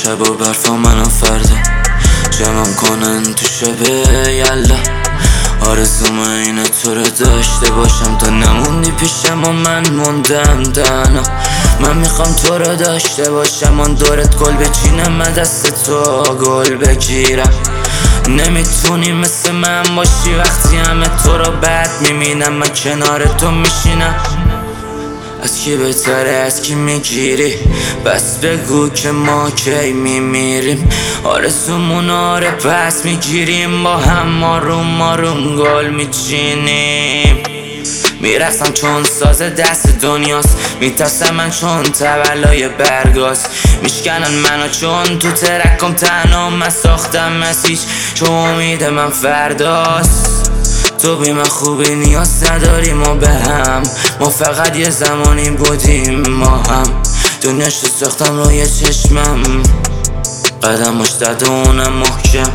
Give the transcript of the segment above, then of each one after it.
شب و برفا منو فردا جمعم کنن تو شب یلا. آرزوم اینه تو رو داشته باشم تا نموندی پیشم و من موندم تنها. من میخوام تو رو داشته باشم آن دورت گل بچینم من دست تو گل بگیرم. نمیتونی مثل من باشی وقتی همه تو رو بد میبینم من کنار تو میشینم. از کی بهتره از کی میگیری بس بگو که ما کی میمیریم. آرزومون آره پس میگیریم با هم آروم گل میچینیم. میرسم چون ساز دست دنیاست میترسم من چون تولای برگاست. میشکنن منو چون تو ترکم تنها من ساختم مسیج چون امید من فرداست. تو بی من خوبی نیاز نداریم ما به هم ما فقط یه زمانی بودیم ما هم. دنیاش رو ساختم روی چشمم قدمش دادونم محکم.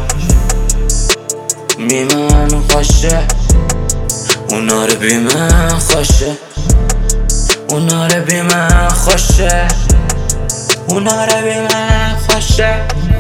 بی من خوشه اونا رو بی من خوشه اونا رو بی من خوشه اونا رو بی من خوشه.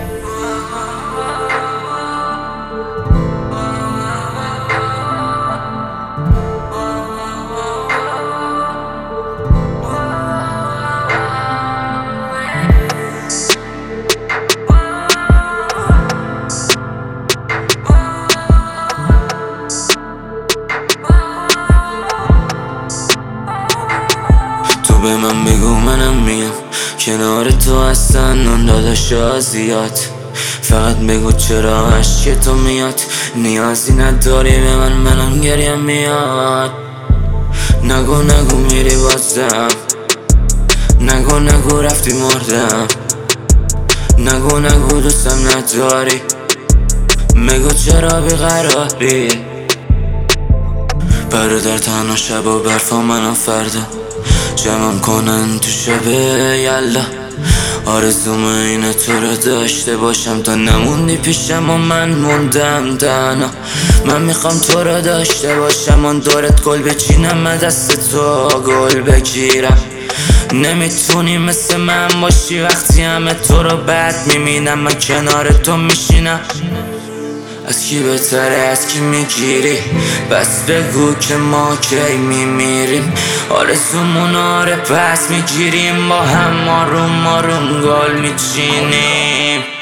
به من بگو منم میام کنار تو هستن اون داداشا زیاد. فقط بگو چرا عشق تو میاد نیازی نداری به من منم گریم میاد. نگو میری بازم نگو رفتی مردم نگو دوستم نداری بگو چرا بیقراری. برادر تنها شب و برفا منو فردا جمعم کنن تو شب یلا. آرزوم اینه تو رو داشته باشم تا نموندی پیشم و من موندم تنها. من میخوام تو رو داشته باشم آن دورت گل بچینم من دست تو گل بگیرم. نمیتونی مثل من باشی وقتی همه تو رو بد میبینم من کنار تو میشینم. از کی بهتره از کی میگیری بس بگو که ما کی میمیریم. آرزومون آره پس میگیریم با هم آروم گل میچینیم.